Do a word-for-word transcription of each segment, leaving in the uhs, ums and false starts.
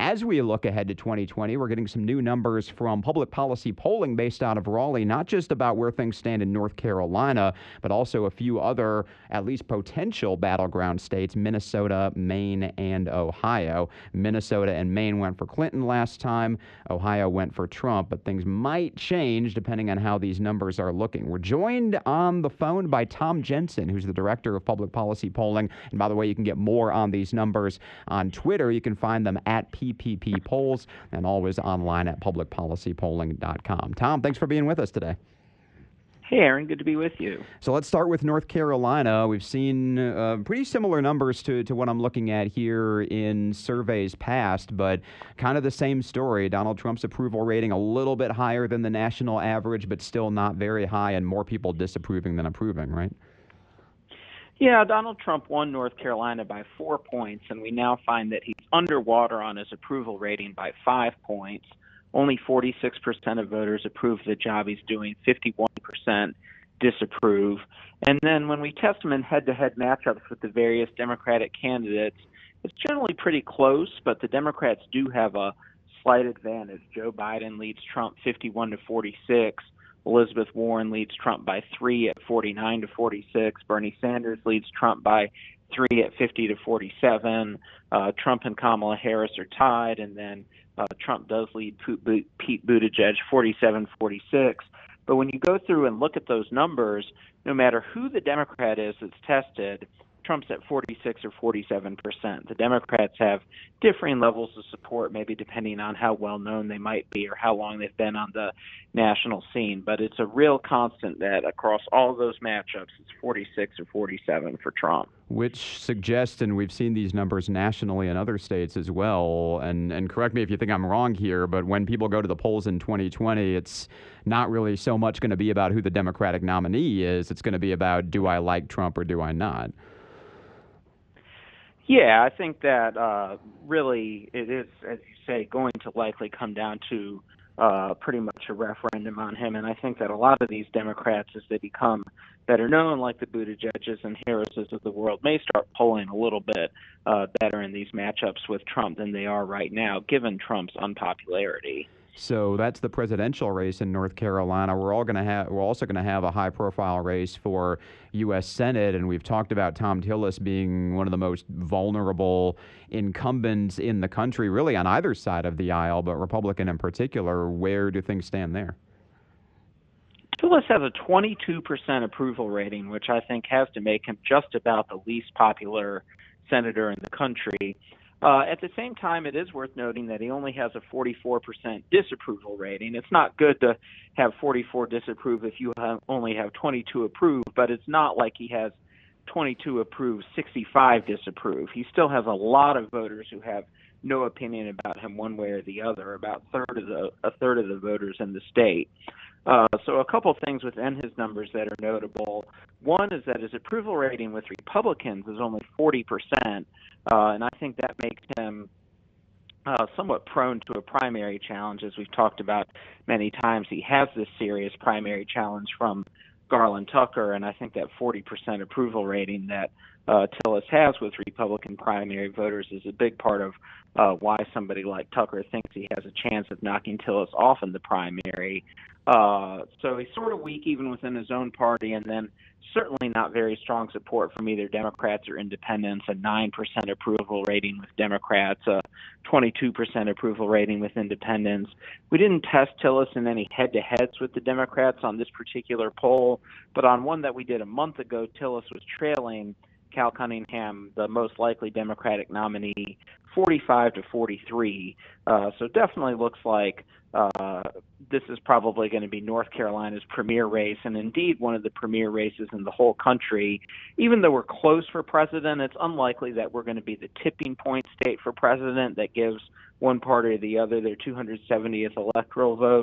as we look ahead to twenty twenty, we're getting some new numbers from public policy polling based out of Raleigh, not just about where things stand in North Carolina, but also a few other, at least potential battleground states, Minnesota, Maine, and Ohio. Minnesota and Maine went for Clinton last time. Ohio went for Trump, but things might change depending on how these numbers are looking. We're joined on the phone by Tom Jensen, who's the director of public policy polling. And by the way, you can get more on these numbers on Twitter. You can find them at P P P Polls and always online at public policy polling dot com. Tom, thanks for being with us today. Hey, Aaron, good to be with you. So let's start with North Carolina. We've seen uh, pretty similar numbers to, to what I'm looking at here in surveys past, but kind of the same story. Donald Trump's approval rating a little bit higher than the national average, but still not very high, and more people disapproving than approving, right? Yeah, Donald Trump won North Carolina by four points, and we now find that he's underwater on his approval rating by five points. Only forty-six percent of voters approve the job he's doing, fifty-one percent disapprove. And then when we test him in head-to-head matchups with the various Democratic candidates, it's generally pretty close, but the Democrats do have a slight advantage. Joe Biden leads Trump fifty-one to forty-six. Elizabeth Warren leads Trump by three at forty-nine to forty-six. Bernie Sanders leads Trump by three at fifty to forty-seven. Uh, Trump and Kamala Harris are tied, and then uh, Trump does lead Pete Buttigieg forty-seven forty-six. But when you go through and look at those numbers, no matter who the Democrat is that's tested, Trump's at forty-six or forty-seven percent. The Democrats have differing levels of support, maybe depending on how well known they might be or how long they've been on the national scene. But it's a real constant that across all of those matchups, it's forty-six or forty-seven for Trump. Which suggests, and we've seen these numbers nationally in other states as well, and, and correct me if you think I'm wrong here, but when people go to the polls in twenty twenty, it's not really so much going to be about who the Democratic nominee is. It's going to be about, do I like Trump or do I not? Yeah, I think that uh, really it is, as you say, going to likely come down to uh, pretty much a referendum on him. And I think that a lot of these Democrats, as they become better known, like the Buttigiegs and Harrises of the world, may start polling a little bit uh, better in these matchups with Trump than they are right now, given Trump's unpopularity. So that's the presidential race in North Carolina. We're all going to have. We're also going to have a high-profile race for U S Senate, and we've talked about Thom Tillis being one of the most vulnerable incumbents in the country, really on either side of the aisle, but Republican in particular. Where do things stand there? Tillis has a twenty-two percent approval rating, which I think has to make him just about the least popular senator in the country. Uh, at the same time, it is worth noting that he only has a forty-four percent disapproval rating. It's not good to have forty-four disapprove if you have only have twenty-two approve, but it's not like he has twenty-two approve, sixty-five disapprove. He still has a lot of voters who have no opinion about him one way or the other, about third of the, a third of the voters in the state. Uh, so a couple things within his numbers that are notable. One is that his approval rating with Republicans is only forty percent, uh, and I think that makes him uh, somewhat prone to a primary challenge. As we've talked about many times, he has this serious primary challenge from Garland Tucker, and I think that forty percent approval rating that uh, Tillis has with Republican primary voters is a big part of uh, why somebody like Tucker thinks he has a chance of knocking Tillis off in the primary. Uh, so he's sort of weak even within his own party, and then certainly not very strong support from either Democrats or independents, a nine percent approval rating with Democrats, a twenty-two percent approval rating with independents. We didn't test Tillis in any head-to-heads with the Democrats on this particular poll, but on one that we did a month ago, Tillis was trailing Cal Cunningham, the most likely Democratic nominee, forty-five to forty-three. Uh, so definitely looks like uh, this is probably going to be North Carolina's premier race, and indeed one of the premier races in the whole country. Even though we're close for president, it's unlikely that we're going to be the tipping point state for president that gives one party or the other their two hundred seventieth electoral vote.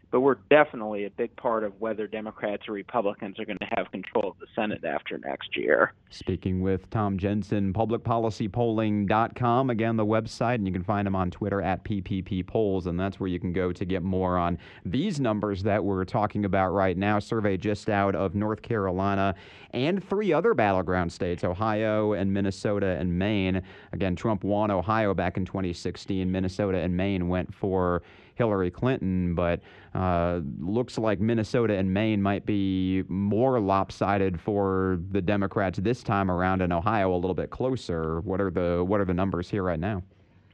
but we're definitely a big part of whether Democrats or Republicans are going to have control of the Senate after next year. Speaking with Tom Jensen, public policy polling dot com, again, the website, and you can find him on Twitter at P P P Polls, and that's where you can go to get more on these numbers that we're talking about right now. Survey just out of North Carolina and three other battleground states, Ohio and Minnesota and Maine. Again, Trump won Ohio back in twenty sixteen. Minnesota and Maine went for Hillary Clinton, but uh, looks like Minnesota and Maine might be more lopsided for the Democrats this time around, and Ohio a little bit closer. What are the what are the numbers here right now?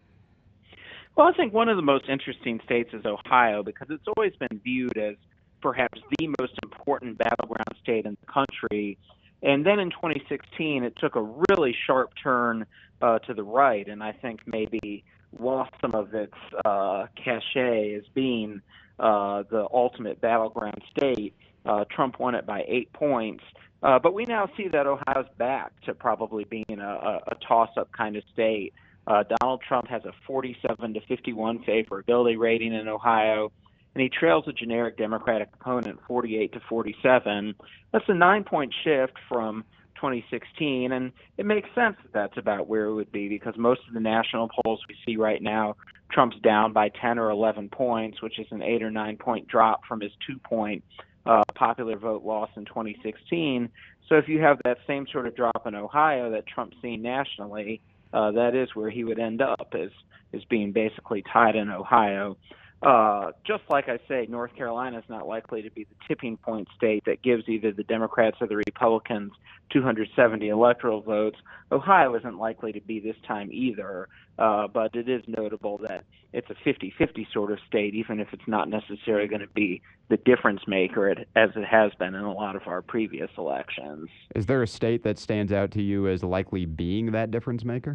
Well, I think one of the most interesting states is Ohio because it's always been viewed as perhaps the most important battleground state in the country. And then in twenty sixteen, it took a really sharp turn uh, to the right, and I think maybe lost some of its uh, cachet as being uh, the ultimate battleground state. Uh, Trump won it by eight points. Uh, but we now see that Ohio's back to probably being a, a, a toss-up kind of state. Uh, Donald Trump has a forty-seven to fifty-one favorability rating in Ohio, and he trails a generic Democratic opponent forty-eight to forty-seven. That's a nine-point shift from twenty sixteen, and it makes sense that that's about where it would be because most of the national polls we see right now, Trump's down by ten or eleven points, which is an eight or nine point drop from his two-point uh, popular vote loss in twenty sixteen. So if you have that same sort of drop in Ohio that Trump's seen nationally, uh, that is where he would end up, as, as being basically tied in Ohio. Uh, just like I say, North Carolina is not likely to be the tipping point state that gives either the Democrats or the Republicans two hundred seventy electoral votes. Ohio isn't likely to be this time either, uh, but it is notable that it's a fifty-fifty sort of state, even if it's not necessarily going to be the difference maker it, as it has been in a lot of our previous elections. Is there a state that stands out to you as likely being that difference maker?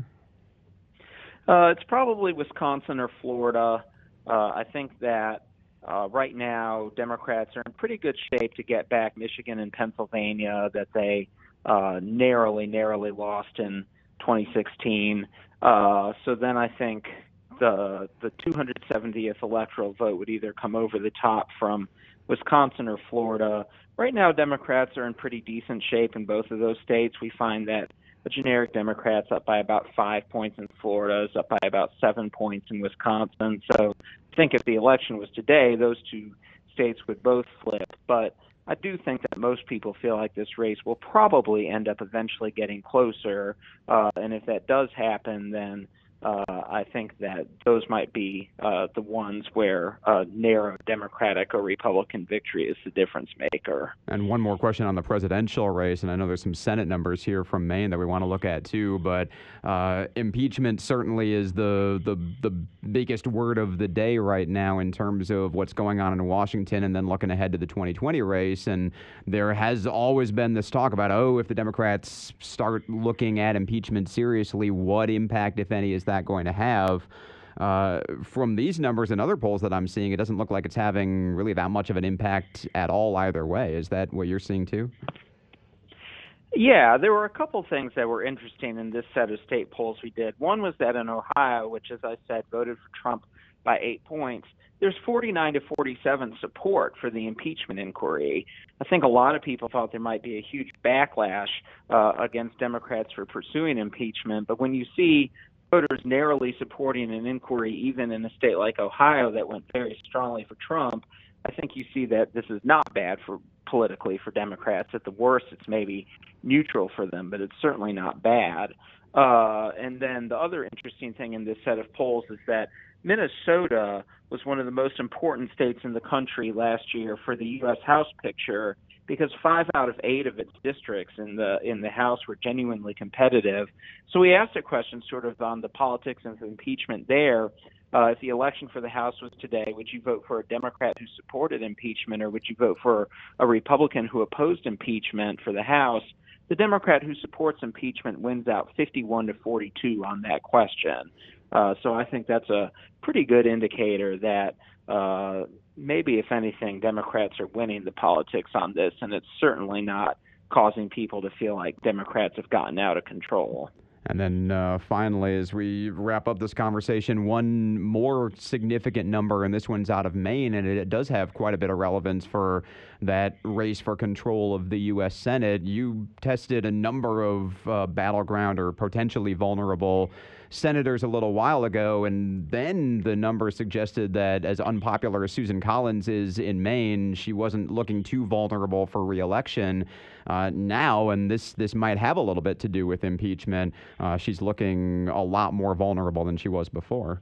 Uh, it's probably Wisconsin or Florida. Uh, I think that uh, right now Democrats are in pretty good shape to get back Michigan and Pennsylvania that they uh, narrowly, narrowly lost in twenty sixteen. Uh, so then I think the the two hundred seventieth electoral vote would either come over the top from Wisconsin or Florida. Right now, Democrats are in pretty decent shape in both of those states. We find that the generic Democrats up by about five points in Florida, is up by about seven points in Wisconsin. So I think if the election was today, those two states would both flip. But I do think that most people feel like this race will probably end up eventually getting closer. Uh, and if that does happen, then uh, I think that those might be uh, the ones where a narrow Democratic or Republican victory is the difference maker. And one more question on the presidential race, and I know there's some Senate numbers here from Maine that we want to look at too, but uh, impeachment certainly is the, the the biggest word of the day right now in terms of what's going on in Washington, and then looking ahead to the twenty twenty race. And there has always been this talk about, oh, if the Democrats start looking at impeachment seriously, what impact, if any, is that going to have? Uh, from these numbers and other polls that I'm seeing, it doesn't look like it's having really that much of an impact at all either way. Is that what you're seeing too? Yeah, there were a couple things that were interesting in this set of state polls we did. One was that in Ohio, which, as I said, voted for Trump by eight points, there's forty-nine to forty-seven support for the impeachment inquiry. I think a lot of people thought there might be a huge backlash uh, against Democrats for pursuing impeachment, but when you see voters narrowly supporting an inquiry, even in a state like Ohio that went very strongly for Trump, I think you see that this is not bad for politically for Democrats. At the worst, it's maybe neutral for them, but it's certainly not bad. Uh, and then the other interesting thing in this set of polls is that Minnesota was one of the most important states in the country last year for the U S House picture, because five out of eight of its districts in the in the House were genuinely competitive. So we asked a question sort of on the politics of impeachment there. Uh, if the election for the House was today, would you vote for a Democrat who supported impeachment, or would you vote for a Republican who opposed impeachment for the House? The Democrat who supports impeachment wins out fifty-one to forty-two on that question. Uh, so I think that's a pretty good indicator that uh, maybe, if anything, Democrats are winning the politics on this, and it's certainly not causing people to feel like Democrats have gotten out of control. And then uh, finally, as we wrap up this conversation, one more significant number, and this one's out of Maine, and it, it does have quite a bit of relevance for that race for control of the U S Senate. You tested a number of uh, battleground or potentially vulnerable senators a little while ago, and then the number suggested that as unpopular as Susan Collins is in Maine, she wasn't looking too vulnerable for re-election. Uh, now, and this this might have a little bit to do with impeachment, uh, she's looking a lot more vulnerable than she was before.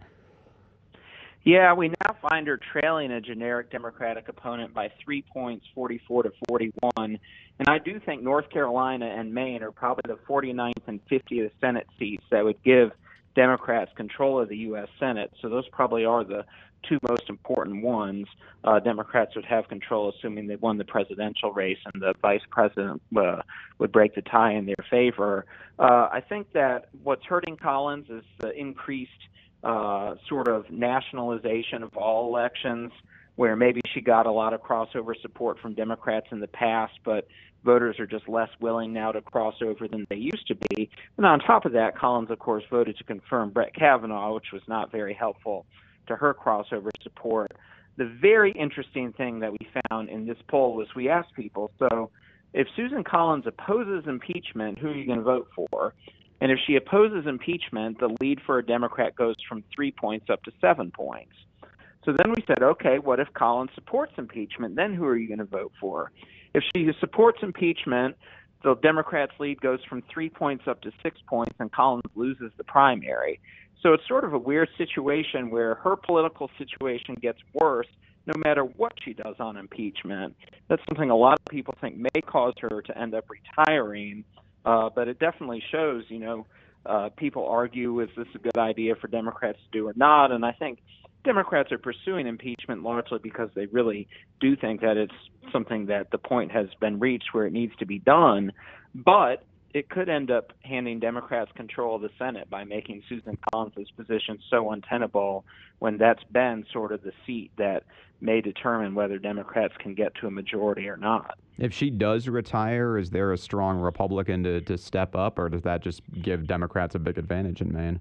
Yeah, we now find her trailing a generic Democratic opponent by three points, forty-four to forty-one. And I do think North Carolina and Maine are probably the forty-ninth and fiftieth Senate seats that would give Democrats control of the U S Senate. So those probably are the two most important ones. Uh, Democrats would have control, assuming they won the presidential race and the vice president uh, would break the tie in their favor. Uh, I think that what's hurting Collins is the increased uh, sort of nationalization of all elections, where maybe she got a lot of crossover support from Democrats in the past, but voters are just less willing now to cross over than they used to be. And on top of that, Collins, of course, voted to confirm Brett Kavanaugh, which was not very helpful to her crossover support. The very interesting thing that we found in this poll was we asked people, so if Susan Collins opposes impeachment, who are you going to vote for? And if she opposes impeachment, the lead for a Democrat goes from three points up to seven points. So then we said, okay, what if Collins supports impeachment? Then who are you going to vote for? If she supports impeachment, the Democrats' lead goes from three points up to six points, and Collins loses the primary. So it's sort of a weird situation where her political situation gets worse no matter what she does on impeachment. That's something a lot of people think may cause her to end up retiring, uh, but it definitely shows, you know, uh, people argue, is this a good idea for Democrats to do or not? And I think Democrats are pursuing impeachment largely because they really do think that it's something that the point has been reached where it needs to be done. But it could end up handing Democrats control of the Senate by making Susan Collins' position so untenable, when that's been sort of the seat that may determine whether Democrats can get to a majority or not. If she does retire, is there a strong Republican to, to step up, or does that just give Democrats a big advantage in Maine?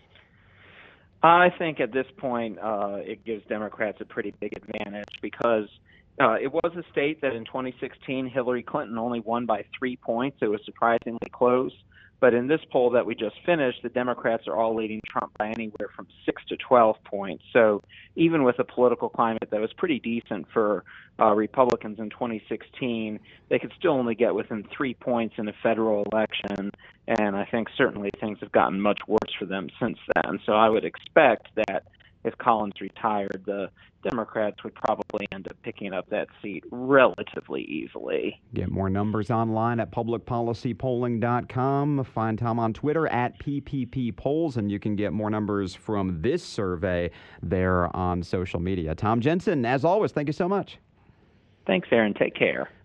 I think at this point uh, it gives Democrats a pretty big advantage because uh, it was a state that in twenty sixteen Hillary Clinton only won by three points. It was surprisingly close. But in this poll that we just finished, the Democrats are all leading Trump by anywhere from six to twelve points. So even with a political climate that was pretty decent for uh, Republicans in twenty sixteen, they could still only get within three points in a federal election. And I think certainly things have gotten much worse for them since then. So I would expect that if Collins retired, the Democrats would probably end up picking up that seat relatively easily. Get more numbers online at public policy polling dot com. Find Tom on Twitter at P P P Polls, and you can get more numbers from this survey there on social media. Tom Jensen, as always, thank you so much. Thanks, Aaron. Take care.